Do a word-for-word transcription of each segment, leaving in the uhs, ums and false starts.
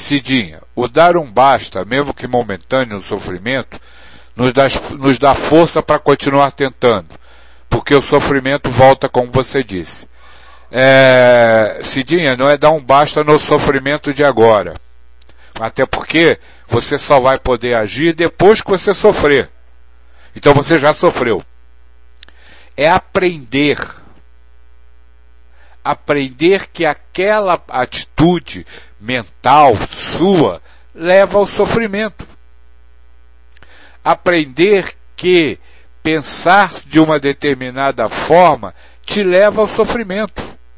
Cidinha, o dar um basta, mesmo que momentâneo no sofrimento, nos dá, nos dá força para continuar tentando, porque o sofrimento volta, como você disse. É, Cidinha, não é dar um basta no sofrimento de agora, até porque você só vai poder agir depois que você sofrer. Então você já sofreu. É aprender. Aprender que aquela atitude mental sua leva ao sofrimento. Aprender que pensar de uma determinada forma te leva ao sofrimento.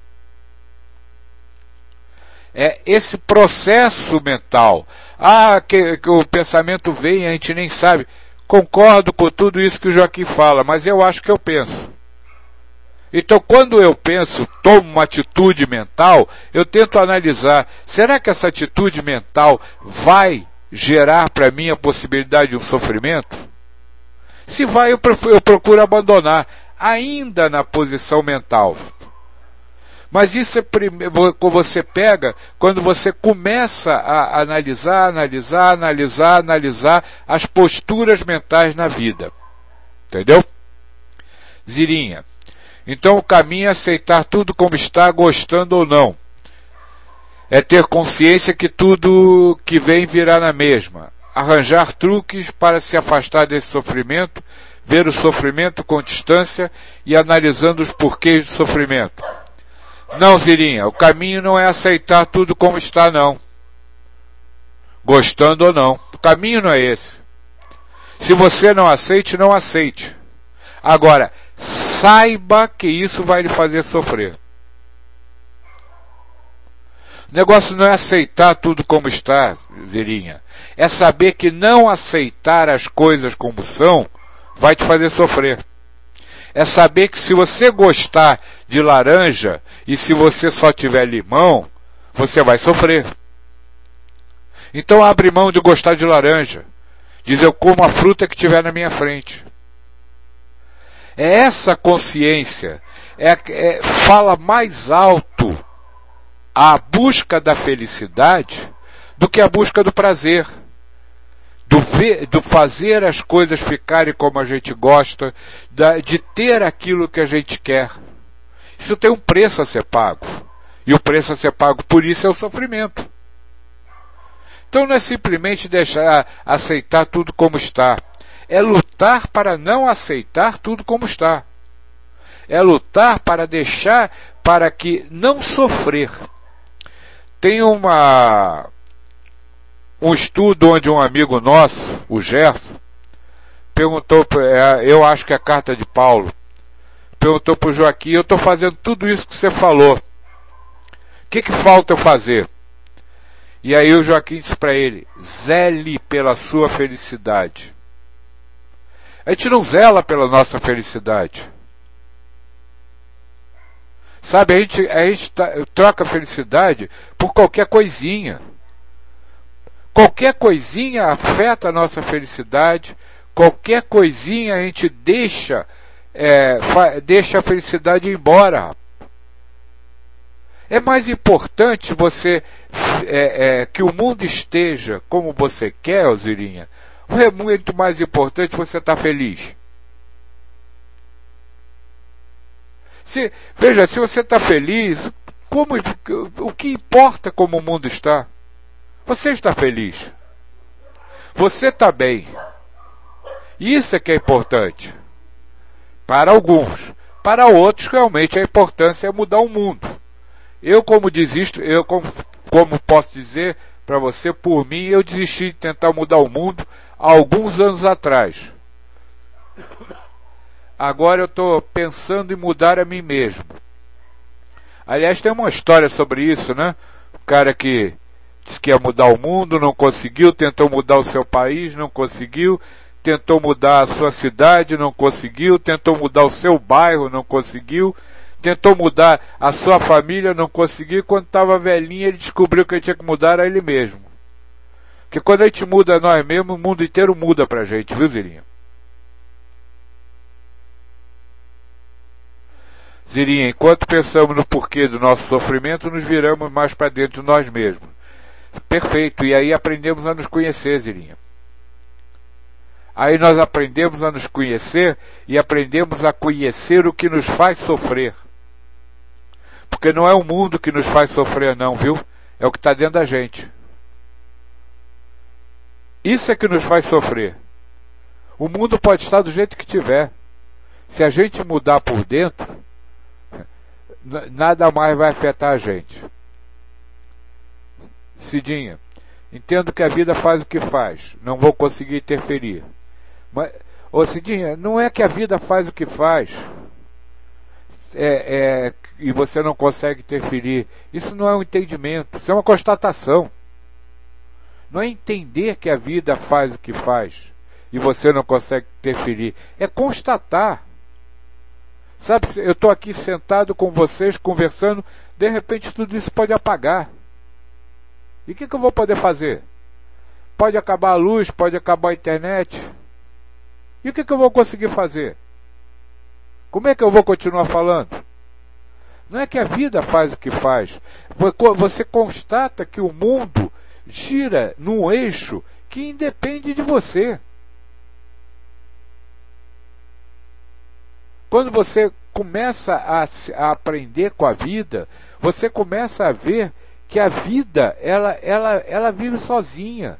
É esse processo mental. Ah, que, que o pensamento vem e a gente nem sabe. Concordo com tudo isso que o Joaquim fala, mas eu acho que eu penso. Então, quando eu penso, tomo uma atitude mental, eu tento analisar, será que essa atitude mental vai gerar para mim a possibilidade de um sofrimento? Se vai, eu, eu procuro abandonar, ainda na posição mental. Mas isso é primeiro, você pega quando você começa a analisar, analisar, analisar, analisar as posturas mentais na vida. Entendeu? Zirinha. Então o caminho é aceitar tudo como está, gostando ou não. É ter consciência que tudo que vem virá na mesma. Arranjar truques para se afastar desse sofrimento, ver o sofrimento com distância e analisando os porquês do sofrimento. Não, Zirinha, o caminho não é aceitar tudo como está, não. Gostando ou não. O caminho não é esse. Se você não aceite, não aceite. Agora, saiba que isso vai lhe fazer sofrer. O negócio não é aceitar tudo como está, Zirinha. É saber que não aceitar as coisas como são vai te fazer sofrer. É saber que se você gostar de laranja e se você só tiver limão, você vai sofrer. Então abre mão de gostar de laranja. Diz, eu como a fruta que tiver na minha frente. É essa consciência, é, é, fala mais alto a busca da felicidade do que a busca do prazer. Do, ver, do fazer as coisas ficarem como a gente gosta, da, de ter aquilo que a gente quer. Isso tem um preço a ser pago. E o preço a ser pago por isso é o sofrimento. Então não é simplesmente deixar, aceitar tudo como está. É lutar para não aceitar tudo como está. É lutar para deixar, para que não sofrer. Tem uma... um estudo onde um amigo nosso, o Gerson, perguntou, eu acho que é a carta de Paulo, perguntou para o Joaquim, eu estou fazendo tudo isso que você falou, o que, que falta eu fazer? E aí o Joaquim disse para ele, zele pela sua felicidade. A gente não zela pela nossa felicidade. Sabe, a gente, a gente tá, troca a felicidade por qualquer coisinha. Qualquer coisinha afeta a nossa felicidade, qualquer coisinha a gente deixa, é, deixa a felicidade ir embora. É mais importante você é, é, que o mundo esteja como você quer, Zirinha. É muito mais importante você estar feliz. Se, veja, se você está feliz, como, o que importa como o mundo está? Você está feliz. Você está bem. Isso é que é importante. Para alguns. Para outros, realmente, a importância é mudar o mundo. Eu, como desisto, eu, como, como posso dizer para você, por mim, eu desisti de tentar mudar o mundo há alguns anos atrás. Agora eu estou pensando em mudar a mim mesmo. Aliás, tem uma história sobre isso, né? O cara que disse que ia mudar o mundo, não conseguiu, tentou mudar o seu país, não conseguiu, tentou mudar a sua cidade, não conseguiu, tentou mudar o seu bairro, não conseguiu, tentou mudar a sua família, não conseguiu, e quando estava velhinho ele descobriu que ele tinha que mudar a ele mesmo. Porque quando a gente muda nós mesmos, o mundo inteiro muda pra gente, viu, Zirinha? Zirinha, enquanto pensamos no porquê do nosso sofrimento, nos viramos mais para dentro de nós mesmos. Perfeito. E aí aprendemos a nos conhecer, Zirinha. Aí nós aprendemos a nos conhecer e aprendemos a conhecer o que nos faz sofrer. Porque não é o mundo que nos faz sofrer, não, viu? É o que está dentro da gente. Isso é que nos faz sofrer. O mundo pode estar do jeito que tiver. Se a gente mudar por dentro, nada mais vai afetar a gente. Cidinha, entendo que a vida faz o que faz. Não vou conseguir interferir. Mas, ô Cidinha, não é que a vida faz o que faz é, é, e você não consegue interferir. Isso não é um entendimento, isso é uma constatação. Não é entender que a vida faz o que faz e você não consegue interferir. É constatar. Sabe, eu estou aqui sentado com vocês, conversando, de repente tudo isso pode apagar. E o que, que eu vou poder fazer? Pode acabar a luz, pode acabar a internet. E o que, que eu vou conseguir fazer? Como é que eu vou continuar falando? Não é que a vida faz o que faz. Você constata que o mundo gira num eixo que independe de você. Quando você começa a, a aprender com a vida, você começa a ver que a vida, ela, ela, ela vive sozinha.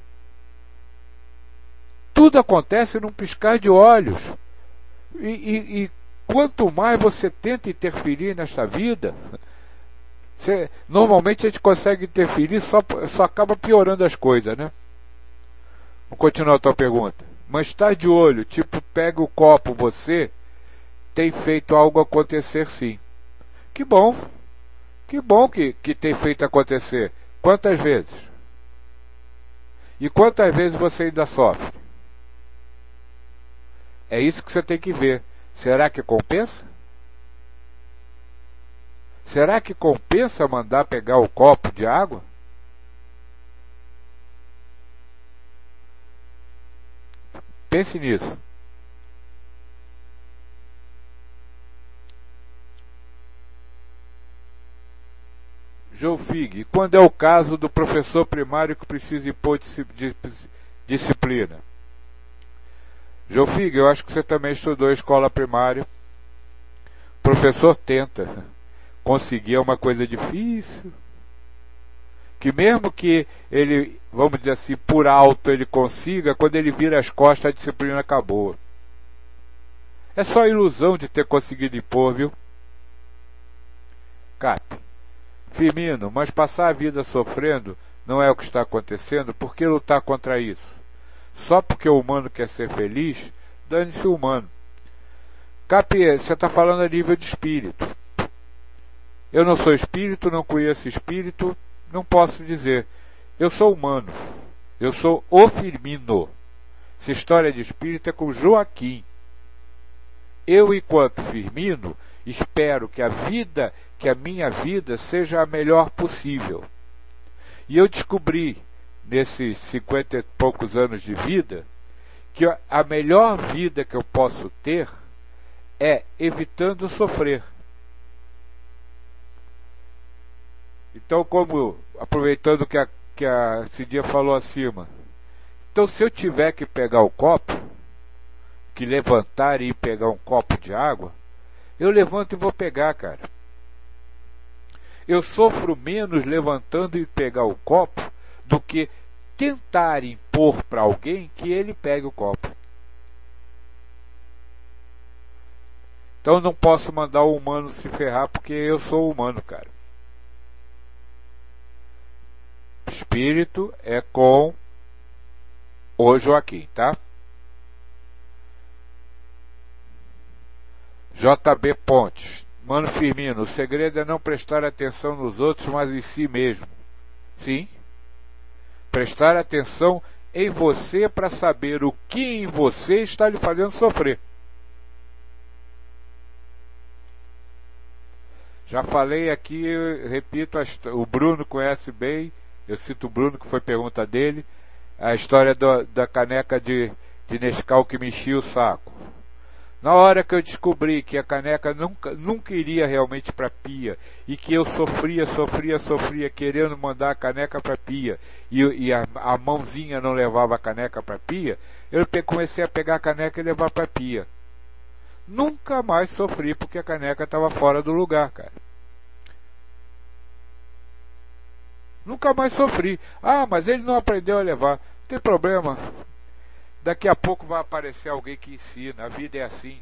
Tudo acontece num piscar de olhos. E, e, e quanto mais você tenta interferir nesta vida, você, normalmente a gente consegue interferir, só, só acaba piorando as coisas, né? Vamos continuar a tua pergunta. Mas está de olho, tipo, pega o copo, você tem feito algo acontecer sim. Que bom. Que bom que, que tem feito acontecer. Quantas vezes? E quantas vezes você ainda sofre? É isso que você tem que ver. Será que compensa? Será que compensa mandar pegar o copo de água? Pense nisso. João Fig, quando é o caso do professor primário que precisa impor disciplina? João Fig, eu acho que você também estudou escola primária. O professor tenta. Conseguir é uma coisa difícil. Que mesmo que ele, vamos dizer assim, por alto ele consiga, quando ele vira as costas a disciplina acabou. É só ilusão de ter conseguido impor, viu? Cap. Firmino, mas passar a vida sofrendo não é o que está acontecendo, por que lutar contra isso? Só porque o humano quer ser feliz, dane-se o humano. Cap, você está falando a nível de espírito. Eu não sou espírito, não conheço espírito, não posso dizer. Eu sou humano. Eu sou o Firmino. Essa história de espírito é com Joaquim. Eu, enquanto Firmino, espero que a vida, que a minha vida seja a melhor possível. E eu descobri, nesses cinquenta e poucos anos de vida, que a melhor vida que eu posso ter é evitando sofrer. Então, como, aproveitando que a, que a Cidinha falou acima, então se eu tiver que pegar o copo, que levantar e ir pegar um copo de água, eu levanto e vou pegar, cara. Eu sofro menos levantando e pegar o copo do que tentar impor para alguém que ele pegue o copo. Então eu não posso mandar o humano se ferrar porque eu sou humano, cara. Espírito é com o Joaquim, tá? J B Pontes. Mano Firmino, o segredo é não prestar atenção nos outros, mas em si mesmo. Sim. Prestar atenção em você para saber o que em você está lhe fazendo sofrer. Já falei aqui, eu repito, o Bruno conhece bem, eu cito o Bruno, que foi pergunta dele, a história do, da caneca de, de Nescau que me enchia o saco. Na hora que eu descobri que a caneca nunca, nunca iria realmente para a pia, e que eu sofria, sofria, sofria, querendo mandar a caneca para a pia, e, e a, a mãozinha não levava a caneca para a pia, eu comecei a pegar a caneca e levar para a pia. Nunca mais sofri porque a caneca estava fora do lugar, cara. Nunca mais sofri. Ah, mas ele não aprendeu a levar. Não tem problema. Daqui a pouco vai aparecer alguém que ensina. A vida é assim.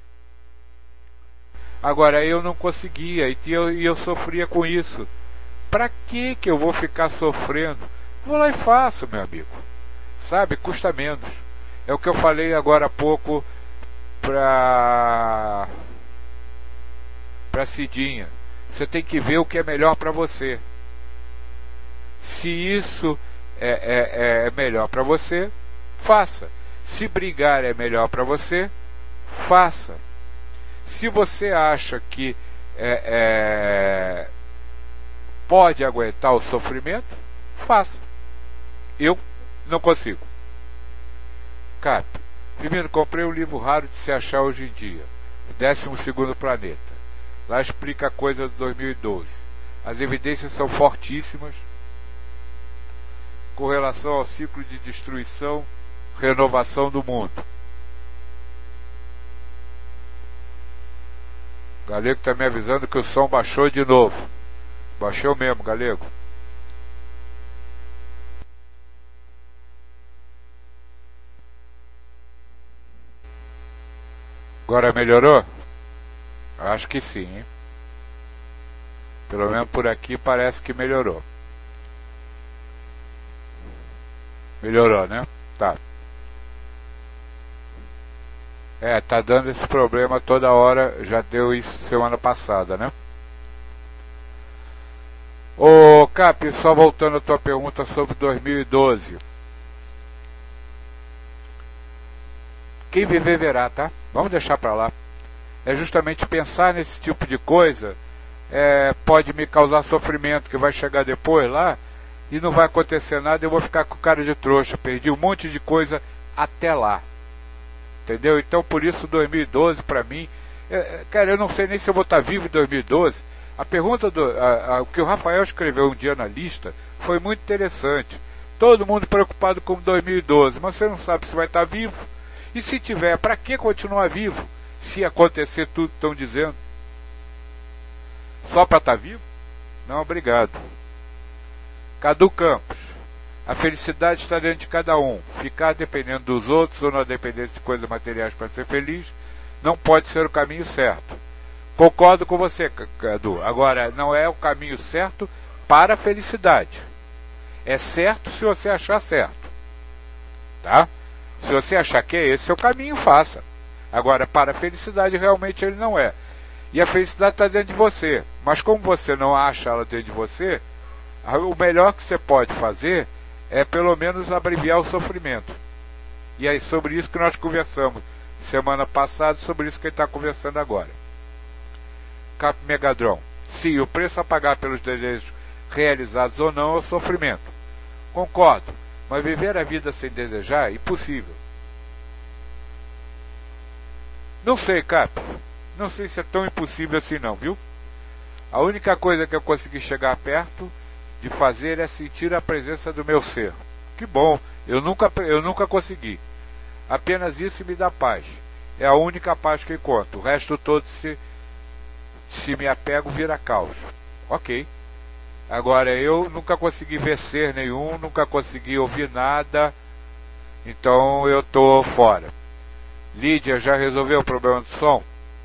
Agora, eu não conseguia e eu, e eu sofria com isso. Pra que que eu vou ficar sofrendo? Vou lá e faço, meu amigo. Sabe? Custa menos. É o que eu falei agora há pouco pra... pra Cidinha. Você tem que ver o que é melhor pra você. Se isso é, é, é melhor para você, faça. Se brigar é melhor para você, faça. Se você acha que é, é, pode aguentar o sofrimento, faça. Eu não consigo. Cap, primeiro comprei um livro raro de se achar hoje em dia, O décimo segundo Planeta. Lá explica a coisa de dois mil e doze. As evidências são fortíssimas com relação ao ciclo de destruição, renovação do mundo. O Galego está me avisando que o som baixou de novo. Baixou mesmo, Galego. Agora melhorou? Acho que sim, hein? Pelo menos por aqui parece que melhorou. Melhorou, né? Tá. É, tá dando esse problema toda hora. Já deu isso semana passada, né? Ô, Cap, só voltando à tua pergunta sobre dois mil e doze. Quem viver verá, tá? Vamos deixar pra lá. É justamente pensar nesse tipo de coisa é, pode me causar sofrimento, que vai chegar depois lá e não vai acontecer nada, eu vou ficar com cara de trouxa, perdi um monte de coisa até lá, entendeu? Então por isso dois mil e doze para mim, é, cara, eu não sei nem se eu vou estar vivo em dois mil e doze. A pergunta do a, a, o que o Rafael escreveu um dia na lista foi muito interessante. Todo mundo preocupado com dois mil e doze, mas você não sabe se vai estar vivo, e se tiver, para que continuar vivo se acontecer tudo que estão dizendo? Só para estar vivo? Não, obrigado. Cadu Campos, a felicidade está dentro de cada um. Ficar dependendo dos outros ou na dependência de coisas materiais para ser feliz não pode ser o caminho certo. Concordo com você, Cadu. Agora, não é o caminho certo para a felicidade. É certo se você achar certo. Tá? Se você achar que é esse o caminho, faça. Agora, para a felicidade, realmente ele não é. E a felicidade está dentro de você. Mas como você não acha ela dentro de você, o melhor que você pode fazer é pelo menos abreviar o sofrimento. E é sobre isso que nós conversamos semana passada, sobre isso que ele está conversando agora. Cap Megadron. Sim, o preço a pagar pelos desejos realizados ou não é o sofrimento. Concordo, mas viver a vida sem desejar é impossível. Não sei, Cap. Não sei se é tão impossível assim não, viu? A única coisa que eu consegui chegar perto de fazer é sentir a presença do meu ser. Que bom, eu nunca, eu nunca consegui. Apenas isso me dá paz. É a única paz que encontro. O resto todo, se, se me apego, vira caos. Ok. Agora, eu nunca consegui ver ser nenhum, nunca consegui ouvir nada, então eu tô fora. Lídia, já resolveu o problema do som?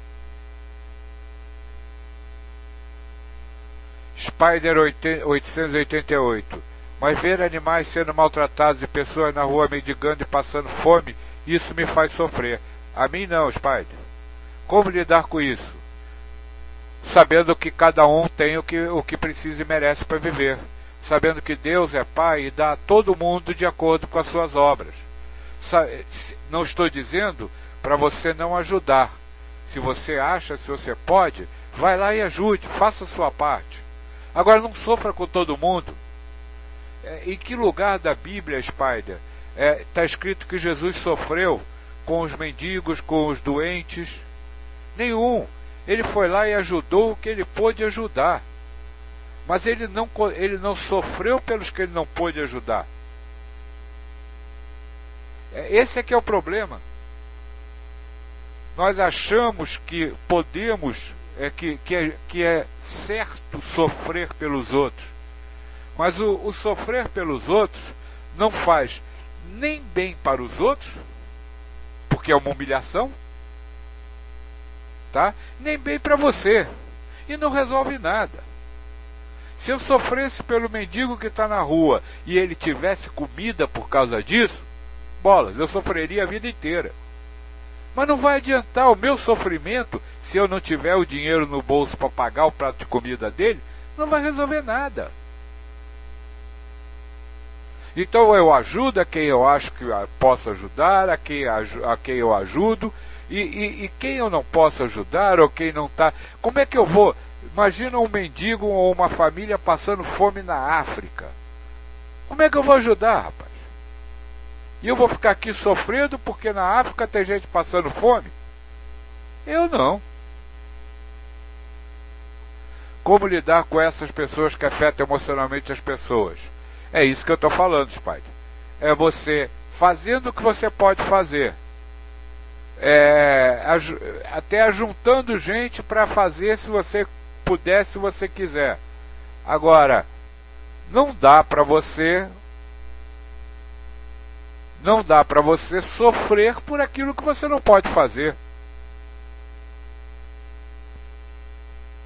Spider oitocentos e oitenta e oito. Mas ver animais sendo maltratados e pessoas na rua mendigando e passando fome, isso me faz sofrer. A mim não, Spider. Como lidar com isso? Sabendo que cada um tem o que, o que precisa e merece para viver. Sabendo que Deus é Pai e dá a todo mundo de acordo com as suas obras. Não estou dizendo para você não ajudar. Se você acha, se você pode, vai lá e ajude, faça a sua parte. Agora não sofra com todo mundo. É, em que lugar da Bíblia, Spider, está é, escrito que Jesus sofreu com os mendigos, com os doentes? Nenhum. Ele foi lá e ajudou o que ele pôde ajudar. Mas ele não, ele não sofreu pelos que ele não pôde ajudar. Esse é que é o problema. Nós achamos que podemos, é, que, que, é, que é certo sofrer pelos outros. Mas o, o sofrer pelos outros não faz nem bem para os outros, porque é uma humilhação, tá? Nem bem para você. E não resolve nada. Se eu sofresse pelo mendigo que está na rua e ele tivesse comida por causa disso, bolas, eu sofreria a vida inteira. Mas não vai adiantar o meu sofrimento se eu não tiver o dinheiro no bolso para pagar o prato de comida dele, não vai resolver nada. Então eu ajudo a quem eu acho que posso ajudar, a quem, a quem eu ajudo, e, e, e quem eu não posso ajudar, ou quem não está... Como é que eu vou... Imagina um mendigo ou uma família passando fome na África. Como é que eu vou ajudar, rapaz? E eu vou ficar aqui sofrendo porque na África tem gente passando fome? Eu não. Como lidar com essas pessoas que afetam emocionalmente as pessoas? É isso que eu estou falando, Spider. É você fazendo o que você pode fazer. É, até ajuntando gente para fazer se você puder, se você quiser. Agora, não dá para você não dá para você sofrer por aquilo que você não pode fazer.